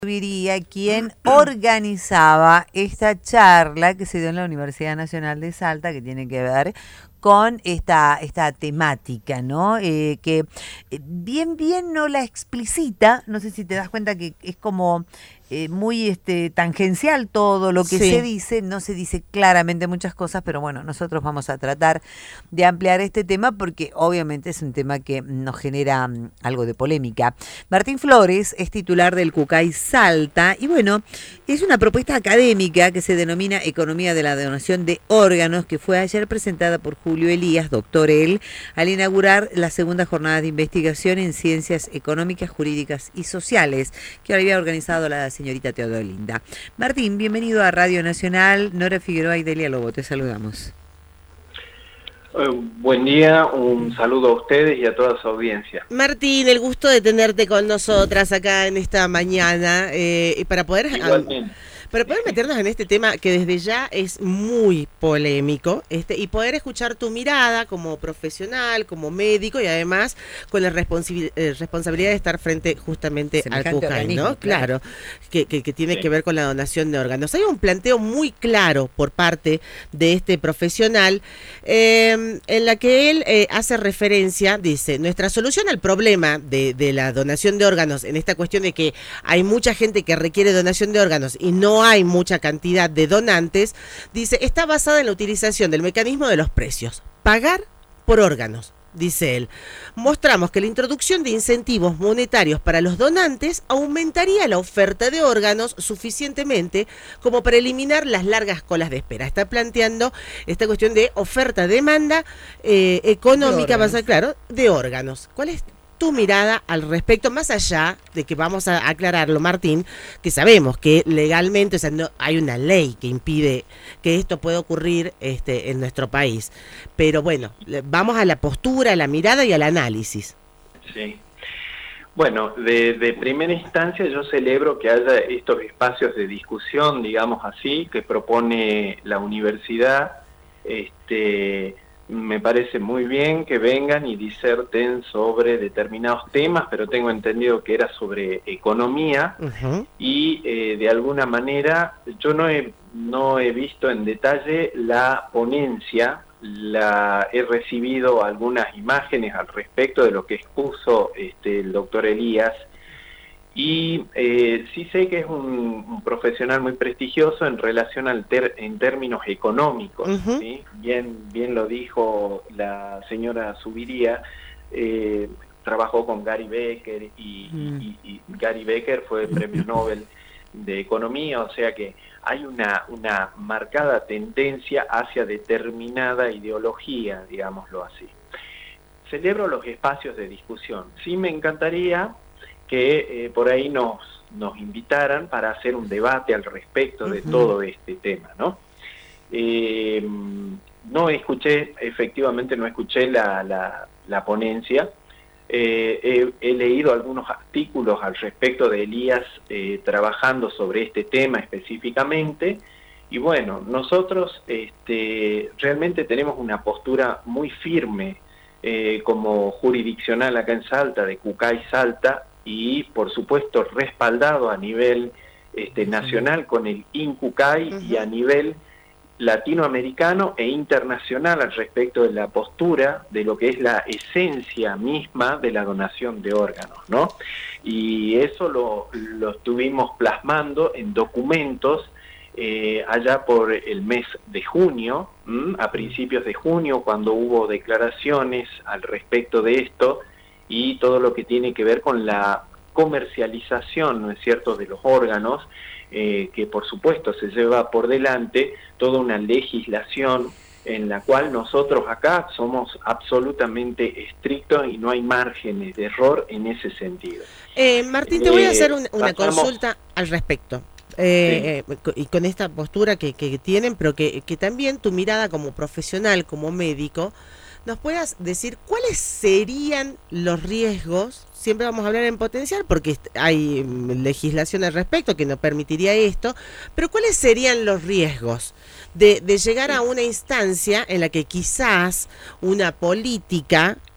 Viría quien organizaba esta charla que se dio en la Universidad Nacional de Salta, que tiene que ver con esta temática, ¿no? Que bien no la explicita, no sé si te das cuenta que es como muy tangencial todo lo que se dice, no se dice claramente muchas cosas, pero bueno, nosotros vamos a tratar de ampliar este tema porque obviamente es un tema que nos genera algo de polémica. Martín Flores es titular del CUCAI Salta y bueno, es una propuesta académica que se denomina Economía de la Donación de Órganos, que fue ayer presentada por Julio Elías, doctor él, al inaugurar la segunda jornada de investigación en Ciencias Económicas, Jurídicas y Sociales, que había organizado la señorita Teodolinda. Martín, bienvenido a Radio Nacional. Nora Figueroa y Delia Lobo, te saludamos. Buen día, un saludo a ustedes y a toda su audiencia. Martín, el gusto de tenerte con nosotras acá en esta mañana para poder meternos en este tema que desde ya es muy polémico y poder escuchar tu mirada como profesional, como médico y además con la responsabilidad de estar frente justamente al CUCAI, ¿no? Claro, que tiene que ver con la donación de órganos. Hay un planteo muy claro por parte de este profesional en la que él hace referencia, dice, nuestra solución al problema de la donación de órganos en esta cuestión de que hay mucha gente que requiere donación de órganos y no hay mucha cantidad de donantes, dice, está basada en la utilización del mecanismo de los precios. Pagar por órganos, dice él. Mostramos que la introducción de incentivos monetarios para los donantes aumentaría la oferta de órganos suficientemente como para eliminar las largas colas de espera. Está planteando esta cuestión de oferta-demanda económica, de órganos. ¿Cuál es tu mirada al respecto, más allá de que vamos a aclararlo, Martín, que sabemos que legalmente, o sea, no hay una ley que impide que esto pueda ocurrir en nuestro país? Pero bueno, vamos a la postura, a la mirada y al análisis. Sí. Bueno, de primera instancia yo celebro que haya estos espacios de discusión, digamos así, que propone la universidad. Me parece muy bien que vengan y diserten sobre determinados temas, pero tengo entendido que era sobre economía. Y de alguna manera yo no he visto en detalle la ponencia, he recibido algunas imágenes al respecto de lo que expuso el doctor Elías, y sí sé que es un profesional muy prestigioso en relación en términos económicos, ¿sí? Bien lo dijo la señora Zuviría, trabajó con Gary Becker y Gary Becker fue premio Nobel de Economía, o sea que hay una marcada tendencia hacia determinada ideología, digámoslo así. Celebro los espacios de discusión. Sí me encantaría que por ahí nos invitaran para hacer un debate al respecto de todo este tema, ¿no? Efectivamente no escuché la ponencia. He leído algunos artículos al respecto de Elías trabajando sobre este tema específicamente, y bueno, nosotros realmente tenemos una postura muy firme como jurisdiccional acá en Salta, de CUCAI Salta, y por supuesto respaldado a nivel nacional con el INCUCAI y a nivel latinoamericano e internacional al respecto de la postura de lo que es la esencia misma de la donación de órganos, ¿no? Y eso lo estuvimos plasmando en documentos allá por el mes de junio, a principios de junio, cuando hubo declaraciones al respecto de esto y todo lo que tiene que ver con la comercialización, ¿no es cierto?, de los órganos, que por supuesto se lleva por delante toda una legislación en la cual nosotros acá somos absolutamente estrictos y no hay márgenes de error en ese sentido. Martín, te voy a hacer una consulta al respecto. Y con esta postura que tienen, pero que también tu mirada como profesional, como médico, nos puedas decir cuáles serían los riesgos. Siempre vamos a hablar en potencial porque hay legislación al respecto que no permitiría esto, pero ¿cuáles serían los riesgos de llegar a una instancia en la que quizás una política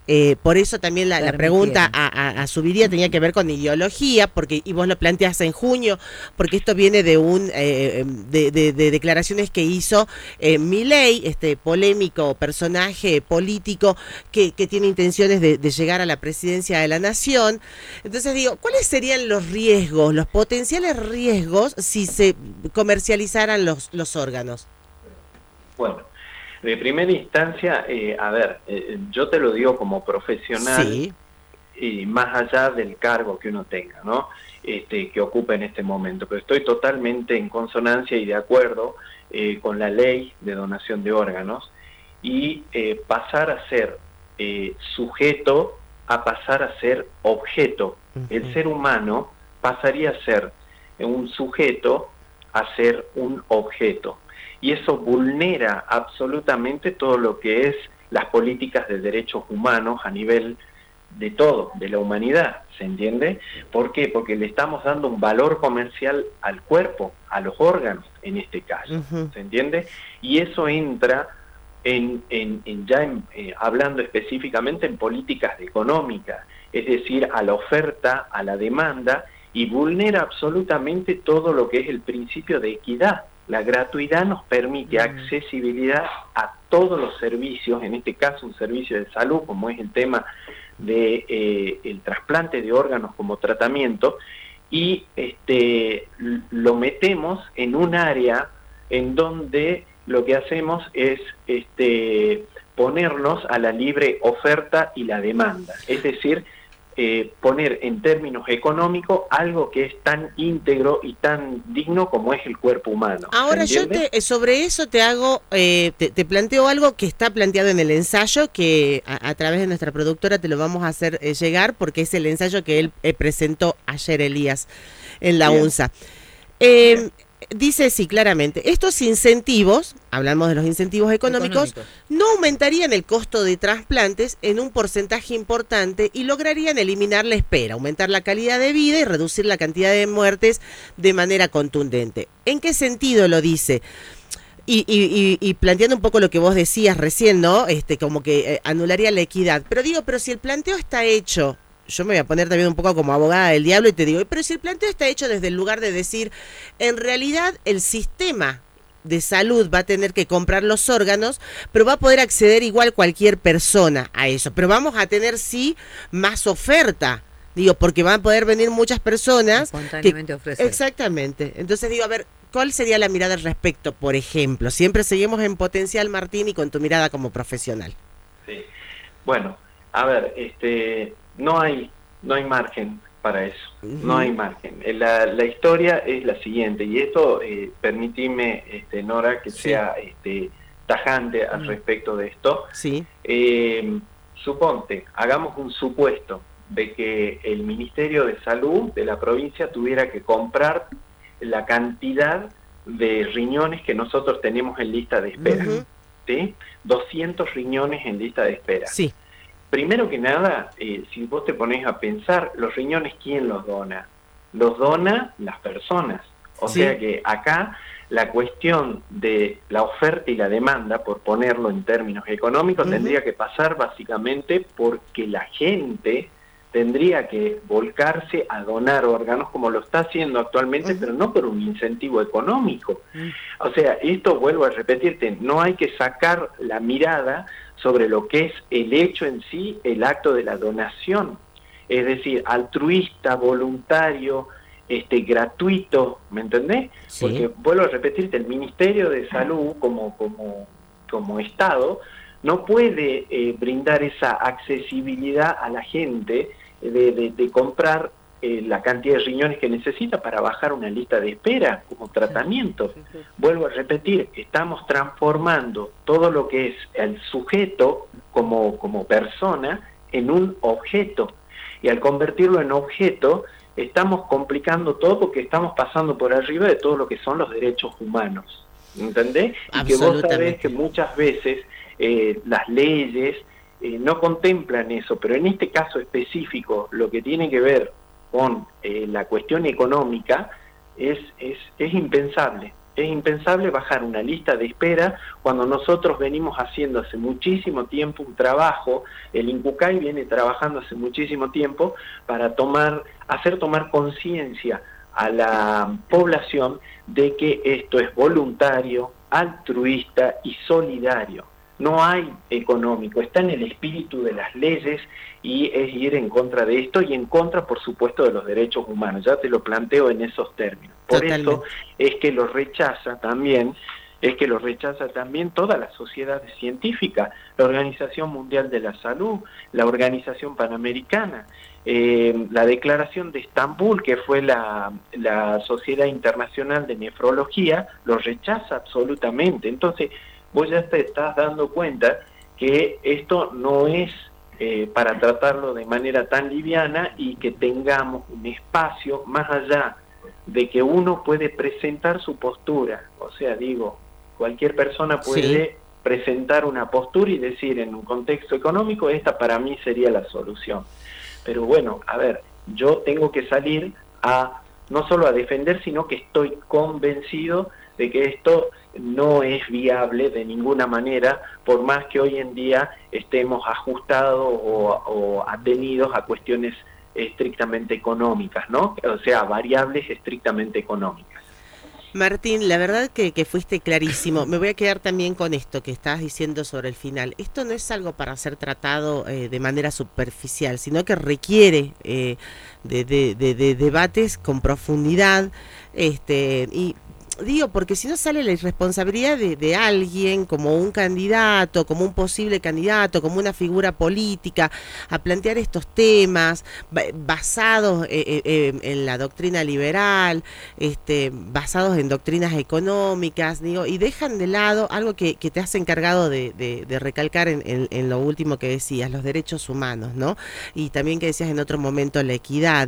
Por eso también la pregunta a Zuviría tenía que ver con ideología, porque y vos lo planteas en junio, porque esto viene de de declaraciones que hizo Milei, este polémico personaje político que tiene intenciones de llegar a la presidencia de la nación. Entonces digo, ¿cuáles serían los riesgos, los potenciales riesgos si se comercializaran los órganos? Bueno, de primera instancia, yo te lo digo como profesional, sí, y más allá del cargo que uno tenga, ¿no? Que ocupe en este momento, pero estoy totalmente en consonancia y de acuerdo con la ley de donación de órganos, y pasar a ser sujeto a pasar a ser objeto. El ser humano pasaría a ser un sujeto a ser un objeto. Y eso vulnera absolutamente todo lo que es las políticas de derechos humanos a nivel de todo, de la humanidad, ¿se entiende? ¿Por qué? Porque le estamos dando un valor comercial al cuerpo, a los órganos en este caso, ¿se entiende? Y eso entra hablando específicamente en políticas económicas, es decir, a la oferta, a la demanda, y vulnera absolutamente todo lo que es el principio de equidad. La gratuidad nos permite accesibilidad a todos los servicios, en este caso un servicio de salud, como es el tema de el trasplante de órganos como tratamiento, y lo metemos en un área en donde lo que hacemos es ponernos a la libre oferta y la demanda, es decir, poner en términos económicos algo que es tan íntegro y tan digno como es el cuerpo humano. Ahora yo sobre eso te hago, te planteo algo que está planteado en el ensayo, que a través de nuestra productora te lo vamos a hacer llegar, porque es el ensayo que él presentó ayer, Elías, en la UNSA. Dice sí, claramente, estos incentivos, hablamos de los incentivos económicos, no aumentarían el costo de trasplantes en un porcentaje importante y lograrían eliminar la espera, aumentar la calidad de vida y reducir la cantidad de muertes de manera contundente. ¿En qué sentido lo dice? Y planteando un poco lo que vos decías recién, ¿no? Como que anularía la equidad. Pero si el planteo está hecho, yo me voy a poner también un poco como abogada del diablo y te digo, pero si el planteo está hecho desde el lugar de decir, en realidad el sistema de salud va a tener que comprar los órganos, pero va a poder acceder igual cualquier persona a eso, pero vamos a tener sí más oferta, porque van a poder venir muchas personas espontáneamente ofrecer. Exactamente. Entonces a ver, ¿cuál sería la mirada al respecto, por ejemplo? Siempre seguimos en potencial, Martín, y con tu mirada como profesional. Sí. Bueno, a ver, no hay margen para eso, no hay margen. La historia es la siguiente, y esto, permitime, Nora, que sea tajante al respecto de esto. Sí. Suponte, hagamos un supuesto de que el Ministerio de Salud de la provincia tuviera que comprar la cantidad de riñones que nosotros tenemos en lista de espera, ¿sí? 200 riñones en lista de espera. Sí. Primero que nada, si vos te pones a pensar, los riñones, ¿quién los dona? Los dona las personas. O sea que acá la cuestión de la oferta y la demanda, por ponerlo en términos económicos, tendría que pasar básicamente porque la gente tendría que volcarse a donar órganos como lo está haciendo actualmente, pero no por un incentivo económico. O sea, esto, vuelvo a repetirte, no hay que sacar la mirada sobre lo que es el hecho en sí, el acto de la donación, es decir, altruista, voluntario, gratuito, ¿me entendés? Sí. Porque, vuelvo a repetirte, el Ministerio de Salud como Estado no puede brindar esa accesibilidad a la gente de comprar la cantidad de riñones que necesita para bajar una lista de espera como tratamiento. Vuelvo a repetir, estamos transformando todo lo que es el sujeto como persona en un objeto, y al convertirlo en objeto estamos complicando todo, porque estamos pasando por arriba de todo lo que son los derechos humanos, ¿entendés? Y que vos sabés que muchas veces las leyes no contemplan eso, pero en este caso específico, lo que tiene que ver con la cuestión económica es impensable. Es impensable bajar una lista de espera cuando nosotros venimos haciendo hace muchísimo tiempo un trabajo, el INCUCAI viene trabajando hace muchísimo tiempo para hacer tomar conciencia a la población de que esto es voluntario, altruista y solidario. No hay económico, está en el espíritu de las leyes y es ir en contra de esto y en contra, por supuesto, de los derechos humanos. Ya te lo planteo en esos términos. Por Totalmente. eso es que lo rechaza también toda la sociedad científica, la Organización Mundial de la Salud, la Organización Panamericana, la Declaración de Estambul, que fue la Sociedad Internacional de Nefrología, lo rechaza absolutamente. Entonces, vos ya te estás dando cuenta que esto no es para tratarlo de manera tan liviana y que tengamos un espacio más allá de que uno puede presentar su postura. O sea, digo, cualquier persona puede presentar una postura y decir en un contexto económico, esta para mí sería la solución. Pero bueno, a ver, yo tengo que salir no solo a defender, sino que estoy convencido de que esto no es viable de ninguna manera, por más que hoy en día estemos ajustados o atenidos a cuestiones estrictamente económicas, ¿no? O sea, variables estrictamente económicas. Martín, la verdad que fuiste clarísimo. Me voy a quedar también con esto que estabas diciendo sobre el final. Esto no es algo para ser tratado de manera superficial, sino que requiere de debates con profundidad, y digo, porque si no sale la irresponsabilidad de alguien como un candidato, como un posible candidato, como una figura política, a plantear estos temas basados en la doctrina liberal, basados en doctrinas económicas, digo, y dejan de lado algo que te has encargado de recalcar en lo último que decías, los derechos humanos, ¿no? Y también que decías en otro momento la equidad,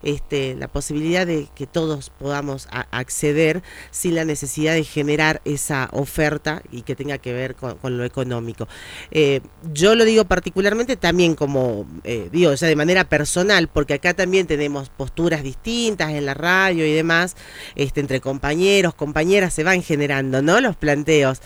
la posibilidad de que todos podamos acceder sin la necesidad de generar esa oferta y que tenga que ver con lo económico. Yo lo digo particularmente también como, digo, o sea, de manera personal, porque acá también tenemos posturas distintas en la radio y demás, entre compañeros, compañeras se van generando, ¿no? Los planteos,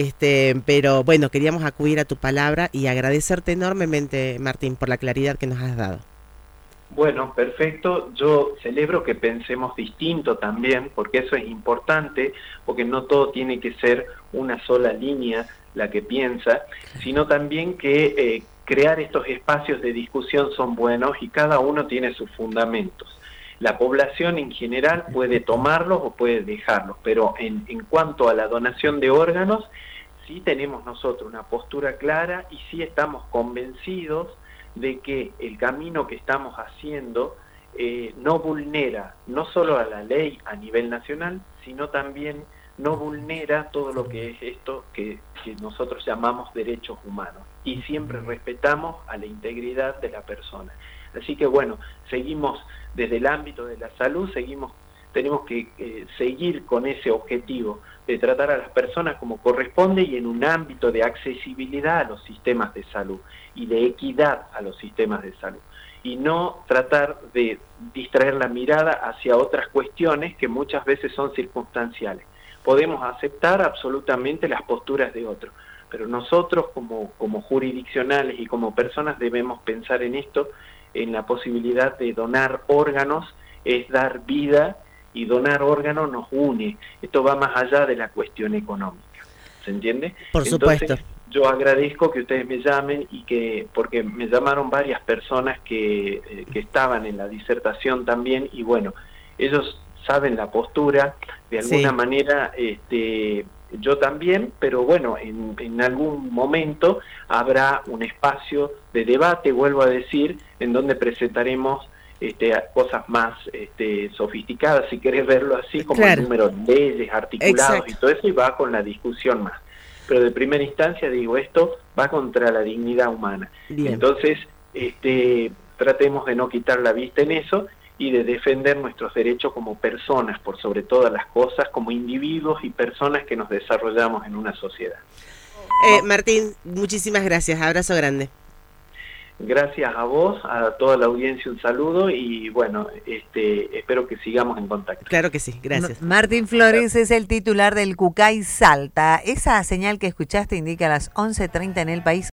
pero bueno, queríamos acudir a tu palabra y agradecerte enormemente, Martín, por la claridad que nos has dado. Bueno, perfecto. Yo celebro que pensemos distinto también, porque eso es importante, porque no todo tiene que ser una sola línea la que piensa, sino también que crear estos espacios de discusión son buenos y cada uno tiene sus fundamentos. La población en general puede tomarlos o puede dejarlos, pero en cuanto a la donación de órganos, sí tenemos nosotros una postura clara y sí estamos convencidos de que el camino que estamos haciendo no vulnera no solo a la ley a nivel nacional, sino también no vulnera todo lo que es esto que nosotros llamamos derechos humanos, y siempre respetamos a la integridad de la persona. Así que bueno, seguimos desde el ámbito de la salud, tenemos que seguir con ese objetivo de tratar a las personas como corresponde y en un ámbito de accesibilidad a los sistemas de salud y de equidad a los sistemas de salud, y no tratar de distraer la mirada hacia otras cuestiones que muchas veces son circunstanciales. Podemos aceptar absolutamente las posturas de otros, pero nosotros como jurisdiccionales y como personas debemos pensar en esto, en la posibilidad de donar órganos, es dar vida, y donar órganos nos une. Esto va más allá de la cuestión económica, ¿se entiende? Por supuesto. Entonces, yo agradezco que ustedes me llamen porque me llamaron varias personas que estaban en la disertación también, y bueno, ellos saben la postura, de alguna manera yo también, pero bueno, en algún momento habrá un espacio de debate, vuelvo a decir, en donde presentaremos cosas más sofisticadas, si querés verlo así, como el número de leyes, articulados y todo eso, y va con la discusión más. Pero de primera instancia digo, esto va contra la dignidad humana. Bien. Entonces, tratemos de no quitar la vista en eso y de defender nuestros derechos como personas, por sobre todas las cosas, como individuos y personas que nos desarrollamos en una sociedad. Martín, muchísimas gracias, abrazo grande. Gracias a vos, a toda la audiencia un saludo y bueno, espero que sigamos en contacto. Claro que sí, gracias. Martín Flores es el titular del Cucay Salta. Esa señal que escuchaste indica a las 11:30 en el país.